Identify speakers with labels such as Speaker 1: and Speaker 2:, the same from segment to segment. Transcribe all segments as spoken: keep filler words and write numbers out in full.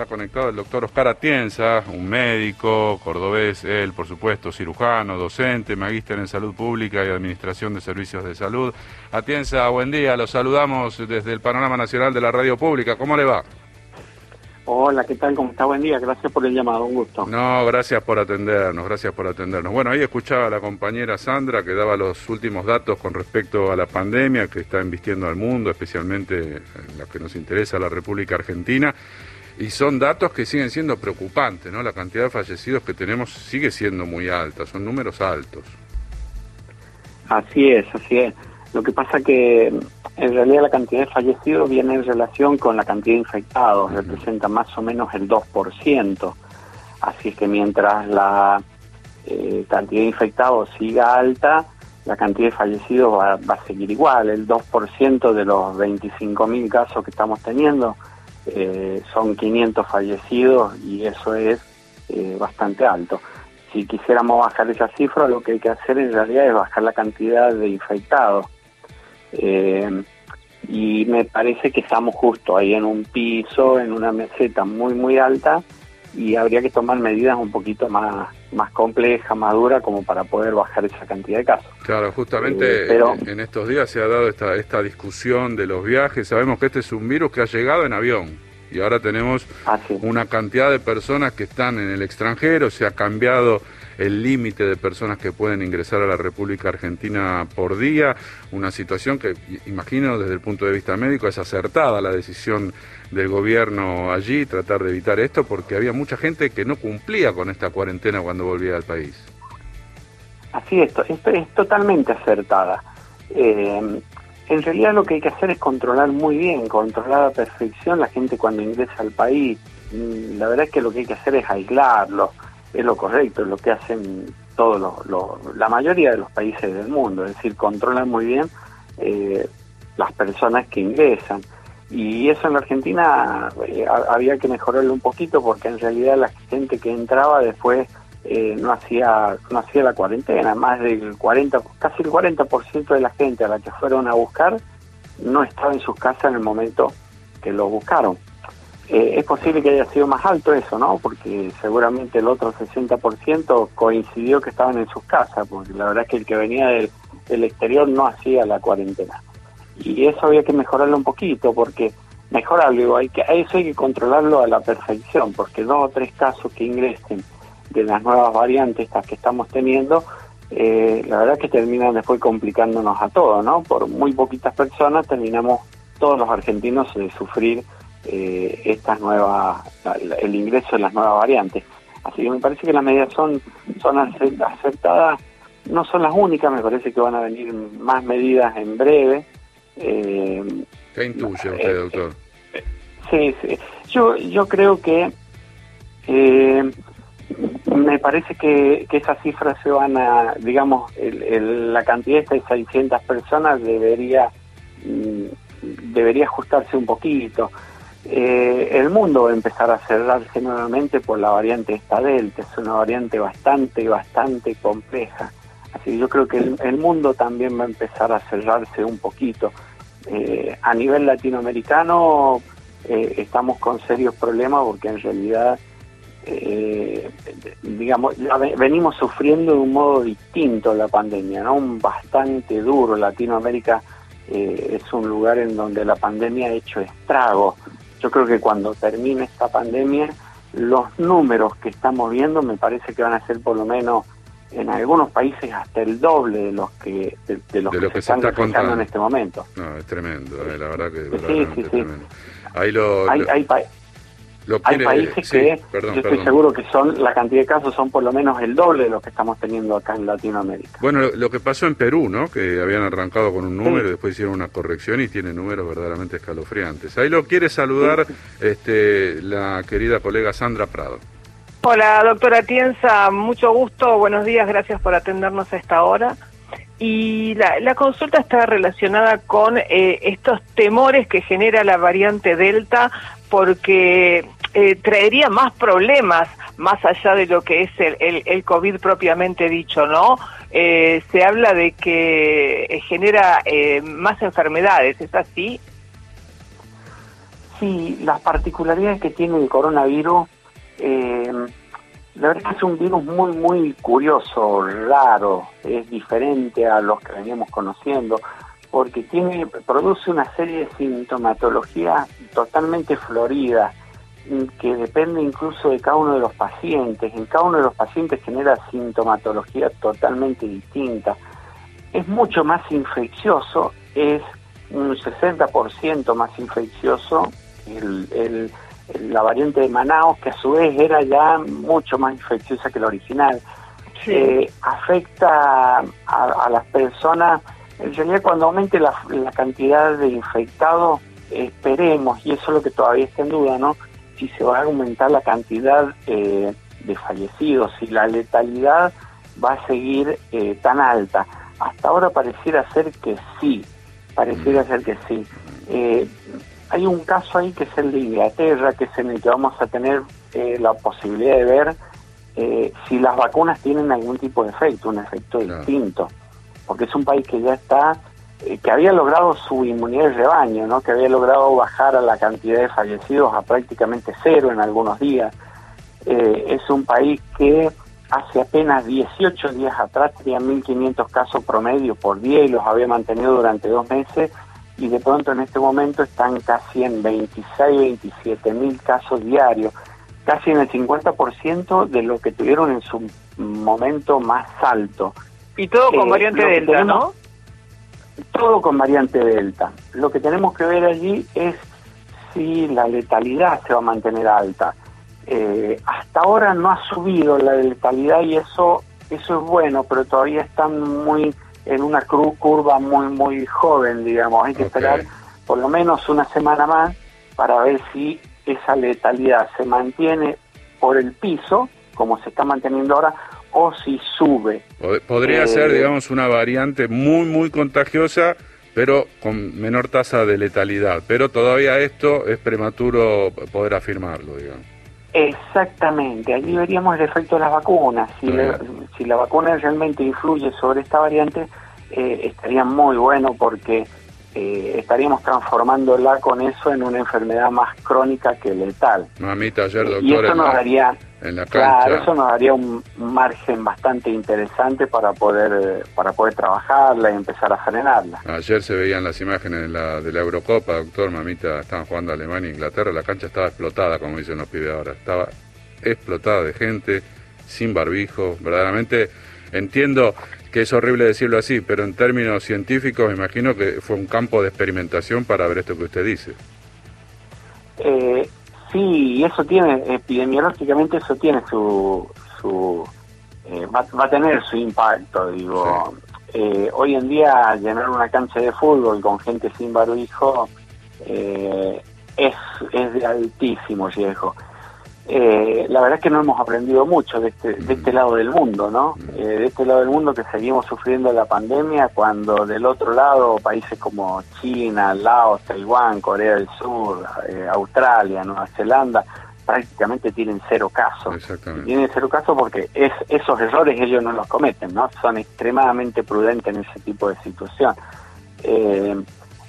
Speaker 1: está conectado el doctor Oscar Atienza, un médico cordobés, él por supuesto cirujano, docente, magíster en salud pública y administración de servicios de salud. Atienza, buen día, los saludamos desde el Panorama Nacional de la Radio Pública, ¿cómo le va?
Speaker 2: Hola, ¿qué tal? ¿Cómo está? Buen día, gracias por el llamado, un gusto.
Speaker 1: No, gracias por atendernos, gracias por atendernos. Bueno, ahí escuchaba a la compañera Sandra que daba los últimos datos con respecto a la pandemia que está embistiendo al mundo, especialmente en la que nos interesa, la República Argentina, y son datos que siguen siendo preocupantes, ¿no? La cantidad de fallecidos que tenemos sigue siendo muy alta, son números altos.
Speaker 2: Así es, así es. Lo que pasa que en realidad la cantidad de fallecidos viene en relación con la cantidad de infectados, uh-huh. representa más o menos el dos por ciento. Así es que mientras la eh, cantidad de infectados siga alta, la cantidad de fallecidos va, va a seguir igual. El dos por ciento de los veinticinco mil casos que estamos teniendo eh, son quinientos fallecidos y eso es eh, bastante alto. Si quisiéramos bajar esa cifra, lo que hay que hacer en realidad es bajar la cantidad de infectados. Eh, y me parece que estamos justo ahí en un piso, en una meseta muy muy alta, y habría que tomar medidas un poquito más más complejas, más duras, como para poder bajar esa cantidad de casos.
Speaker 1: Claro, justamente eh, pero, en, en estos días se ha dado esta, esta discusión de los viajes. Sabemos que este es un virus que ha llegado en avión, y ahora tenemos
Speaker 2: así.
Speaker 1: una cantidad de personas que están en el extranjero, se ha cambiado el límite de personas que pueden ingresar a la República Argentina por día, una situación que, imagino, desde el punto de vista médico es acertada la decisión del gobierno allí, tratar de evitar esto, porque había mucha gente que no cumplía con esta cuarentena cuando volvía al país.
Speaker 2: Así es, esto es totalmente acertada. Eh, en realidad lo que hay que hacer es controlar muy bien, controlar a perfección la gente cuando ingresa al país. La verdad es que lo que hay que hacer es aislarlo. Es lo correcto, es lo que hacen todos los, los, la mayoría de los países del mundo, es decir, controlan muy bien eh, las personas que ingresan. Y eso en la Argentina eh, había que mejorarlo un poquito, porque en realidad la gente que entraba después eh, no hacía no hacía la cuarentena. Más del cuarenta, casi el cuarenta por ciento de la gente a la que fueron a buscar no estaba en sus casas en el momento que lo buscaron. Eh, es posible que haya sido más alto eso, ¿no? Porque seguramente el otro sesenta por ciento coincidió que estaban en sus casas, porque la verdad es que el que venía del, del exterior no hacía la cuarentena. Y eso había que mejorarlo un poquito, porque mejorarlo, hay que, eso hay que controlarlo a la perfección, porque dos o tres casos que ingresen de las nuevas variantes estas que estamos teniendo, eh, la verdad es que terminan después complicándonos a todos, ¿no? Por muy poquitas personas terminamos todos los argentinos de sufrir Eh, estas nuevas, el ingreso de las nuevas variantes. Así que me parece que las medidas son son acertadas, no son las únicas, me parece que van a venir más medidas en breve. Eh,
Speaker 1: ¿Qué intuye usted, eh, doctor?
Speaker 2: Eh, sí, sí, yo yo creo que eh, me parece que, que esas cifras se van a, digamos, el, el, la cantidad de seiscientas personas debería mm, debería ajustarse un poquito. Eh, el mundo va a empezar a cerrarse nuevamente por la variante esta Delta, es una variante bastante, bastante compleja, así que yo creo que el, el mundo también va a empezar a cerrarse un poquito. Eh, a nivel latinoamericano eh, estamos con serios problemas, porque en realidad eh, digamos, ya venimos sufriendo de un modo distinto la pandemia, ¿no? Un bastante duro. Latinoamérica eh, es un lugar en donde la pandemia ha hecho estragos. Yo creo que cuando termine esta pandemia, los números que estamos viendo me parece que van a ser por lo menos en algunos países hasta el doble de los que de, de los
Speaker 1: de
Speaker 2: que,
Speaker 1: lo que
Speaker 2: se, se están reflejando en este momento.
Speaker 1: No, es tremendo, eh, la verdad que
Speaker 2: sí, sí, sí.
Speaker 1: tremendo. Ahí lo,
Speaker 2: hay,
Speaker 1: lo,
Speaker 2: hay, pa
Speaker 1: lo
Speaker 2: hay
Speaker 1: quiere,
Speaker 2: países
Speaker 1: sí,
Speaker 2: que
Speaker 1: perdón,
Speaker 2: yo estoy
Speaker 1: perdón.
Speaker 2: seguro que son la cantidad de casos son por lo menos el doble de lo que estamos teniendo acá en Latinoamérica.
Speaker 1: Bueno, lo, lo que pasó en Perú, ¿no? Que habían arrancado con un número,
Speaker 2: sí.
Speaker 1: y después hicieron una corrección y tiene números verdaderamente escalofriantes. Ahí lo quiere saludar sí. este, la querida colega Sandra Prado.
Speaker 3: Hola, doctora Atienza, mucho gusto, buenos días, gracias por atendernos a esta hora. Y la, la consulta está relacionada con eh, estos temores que genera la variante Delta, porque eh, traería más problemas más allá de lo que es el, el, el COVID propiamente dicho, ¿no? Eh, se habla de que genera eh, más enfermedades, ¿es así?
Speaker 2: Sí, las particularidades que tiene el coronavirus, eh, la verdad es que es un virus muy, muy curioso, raro, es diferente a los que veníamos conociendo, porque tiene, produce una serie de sintomatologías totalmente floridas, que depende incluso de cada uno de los pacientes. En cada uno de los pacientes genera sintomatología totalmente distinta. Es mucho más infeccioso, es un sesenta por ciento más infeccioso el, el, el, la variante de Manaus, que a su vez era ya mucho más infecciosa que la original. Sí. Eh, afecta a, a las personas, en realidad cuando aumente la, la cantidad de infectados, esperemos, y eso es lo que todavía está en duda, ¿no?, si se va a aumentar la cantidad eh, de fallecidos, si la letalidad va a seguir eh, tan alta. Hasta ahora pareciera ser que sí, pareciera ser que sí. Eh, hay un caso ahí que es el de Inglaterra, que es en el que vamos a tener eh, la posibilidad de ver eh, si las vacunas tienen algún tipo de efecto, un efecto claro. distinto, porque es un país que ya está, eh, que había logrado su inmunidad de rebaño, ¿no?, que había logrado bajar a la cantidad de fallecidos a prácticamente cero en algunos días. Eh, es un país que hace apenas dieciocho días atrás tenía mil quinientos casos promedio por día y los había mantenido durante dos meses, y de pronto en este momento están casi en veintiséis, veintisiete mil casos diarios, casi en el cincuenta por ciento de lo que tuvieron en su momento más alto.
Speaker 3: Y todo con eh, variante Delta, tenemos, ¿no?
Speaker 2: Todo con variante Delta. Lo que tenemos que ver allí es si la letalidad se va a mantener alta. Eh, hasta ahora no ha subido la letalidad y eso eso es bueno, pero todavía están muy en una cru- curva muy muy joven, digamos. Hay que okay. esperar por lo menos una semana más para ver si esa letalidad se mantiene por el piso, como se está manteniendo ahora, o si sube.
Speaker 1: Podría
Speaker 2: eh,
Speaker 1: ser, digamos, una variante muy, muy contagiosa, pero con menor tasa de letalidad. Pero todavía esto es prematuro poder afirmarlo, digamos.
Speaker 2: Exactamente, allí veríamos el efecto de las vacunas. Si, le, si la vacuna realmente influye sobre esta variante, eh, estaría muy bueno porque eh, estaríamos transformándola con eso en una enfermedad más crónica que letal.
Speaker 1: Mamita, ayer, doctor,
Speaker 2: y eso nos
Speaker 1: la,
Speaker 2: daría,
Speaker 1: en la cancha.
Speaker 2: Claro, eso nos daría un margen bastante interesante para poder para poder trabajarla y empezar a frenarla.
Speaker 1: Ayer se veían las imágenes de la, de la Eurocopa, doctor, mamita, estaban jugando Alemania e Inglaterra, la cancha estaba explotada, como dicen los pibes ahora, estaba explotada de gente, sin barbijo, verdaderamente entiendo que es horrible decirlo así, pero en términos científicos me imagino que fue un campo de experimentación para ver esto que usted dice.
Speaker 2: Eh, sí, eso tiene, epidemiológicamente eso tiene su, su eh, va, va a tener su impacto, digo. Sí. Eh, hoy en día llenar una cancha de fútbol con gente sin barbijo eh, es, es de altísimo riesgo. Eh, la verdad es que no hemos aprendido mucho de este, de este lado del mundo, ¿no? Eh, de este lado del mundo que seguimos sufriendo la pandemia, cuando del otro lado países como China, Laos, Taiwán, Corea del Sur, eh, Australia, Nueva Zelanda, prácticamente tienen cero casos.
Speaker 1: Exactamente.
Speaker 2: Tienen cero casos porque es, esos errores ellos no los cometen, ¿no? Son extremadamente prudentes en ese tipo de situación. Eh,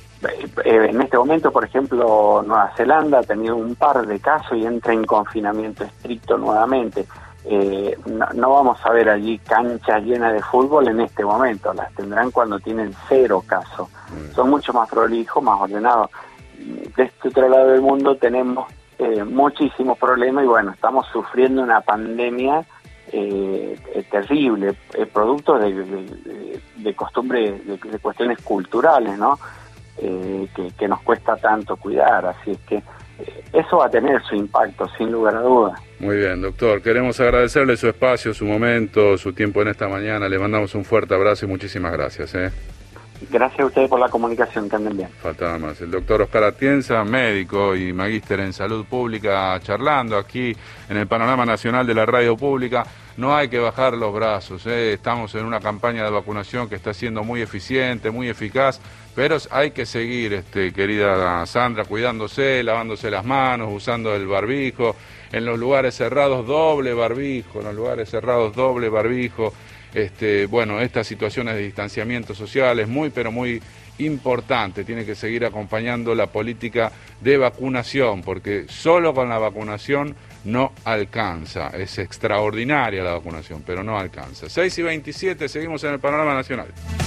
Speaker 2: En este momento, por ejemplo, Nueva Zelanda ha tenido un par de casos y entra en confinamiento estricto nuevamente. Eh, no, no vamos a ver allí canchas llenas de fútbol en este momento, las tendrán cuando tienen cero casos. Mm. Son mucho más prolijos, más ordenados. De este otro lado del mundo tenemos eh, muchísimos problemas y bueno, estamos sufriendo una pandemia eh, eh, terrible, eh, producto de, de, de, de costumbres, de, de cuestiones culturales, ¿no? Eh, que, que nos cuesta tanto cuidar, así es que eh, eso va a tener su impacto, sin lugar a dudas.
Speaker 1: Muy bien, doctor, queremos agradecerle su espacio, su momento, su tiempo en esta mañana, le mandamos un fuerte abrazo y muchísimas gracias. ¿eh?
Speaker 2: Gracias a ustedes por la comunicación, que anden bien.
Speaker 1: Faltaba más. El doctor Oscar Atienza, médico y magíster en salud pública, charlando aquí en el panorama nacional de la radio pública. No hay que bajar los brazos, ¿eh? Estamos en una campaña de vacunación que está siendo muy eficiente, muy eficaz, pero hay que seguir, este, querida Sandra, cuidándose, lavándose las manos, usando el barbijo, en los lugares cerrados doble barbijo, en los lugares cerrados doble barbijo. Este, bueno, estas situaciones de distanciamiento social es muy, pero muy importante, tiene que seguir acompañando la política de vacunación, porque solo con la vacunación no alcanza. Es extraordinaria la vacunación, pero no alcanza. seis y veintisiete, seguimos en el panorama nacional.